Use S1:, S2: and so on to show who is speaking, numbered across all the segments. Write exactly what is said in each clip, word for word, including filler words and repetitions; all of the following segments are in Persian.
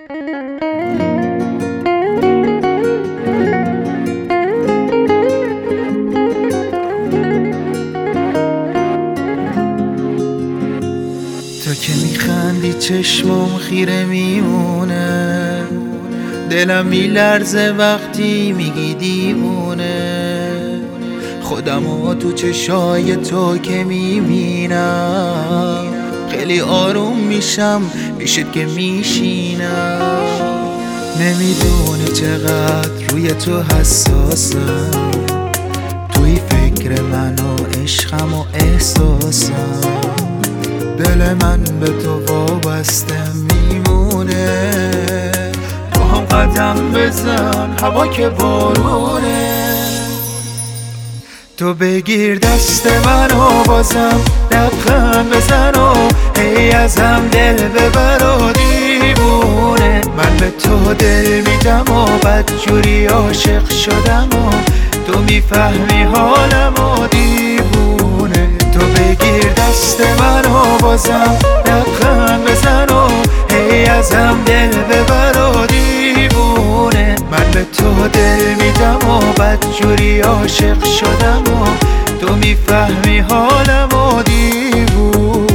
S1: تو که میخندی چشمم خیره میمونه، دلم میلرزه وقتی میگی دیوونه. خودمو تو چشای تو که میبینم، خیلی آروم میشم پیشت که میشینم. نمیدونی چقدر روی تو حساسم، توی فکر من و عشقم و احساسم. دل من به تو وابسته میمونه، تو هم قدم بزن هوا که بارونه. تو بگیر دست منو بازم لبخند بزن و هی ازم دل ببر و دیوونه. من به تو دل میدم و بدجوری عاشق شدم و تو میفهمی حالم و دیوونه. تو بگیر دست منو بازم لبخند بزن و هی ازم دل ببر و دیوونه. من به تو دل میدم و بدجوری عاشق شدم و تو میفهمی حالم و دیوونه.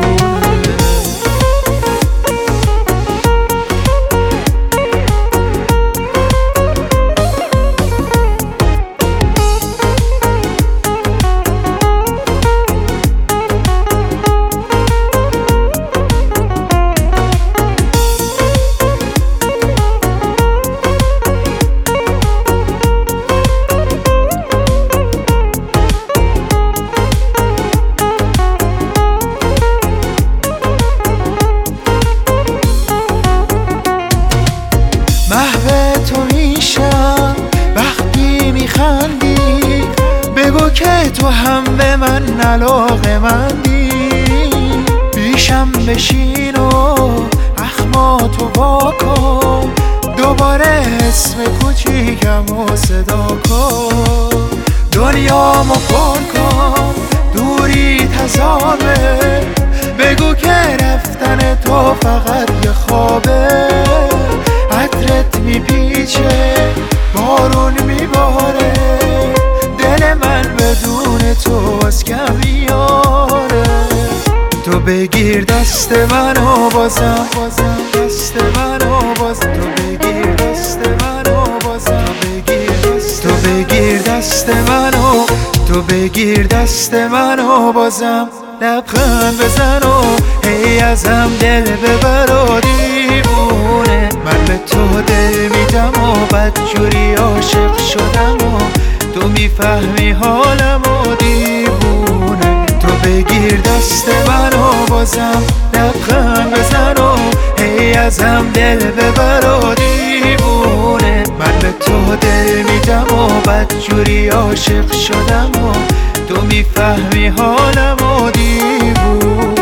S1: محو تو میشم وقتی میخندی، بگو که تو هم به من علاقه‌مندی. پیشم بشین و اخماتو واکن، دوباره اسم کوچیکم و صدا کن. دنیامو پر کن دوری تزامه، بگو که رفتن تو فقط یه خوابه. عطرت میپیچه بارون میباره، دل من بدون تو از کم میاره. تو بگیر دست منو بازم دست منو بازم، تو بگیر دست منو بازم بگیر دست، تو بگیر دست منو، تو بگیر دست منو بازم لبخند بزن و هی ازم دل ببر و دیوونه. من به تو دل میدم و بدجوری عاشق شدم و تو میفهمی حالم و دیوونه. تو بگیر دست منو بازم لبخند بزن و هی ازم دل ببر و دیوونه. من به تو دل میدم و بدجوری عاشق شدم و تو میفهمی حالم و دیوونه.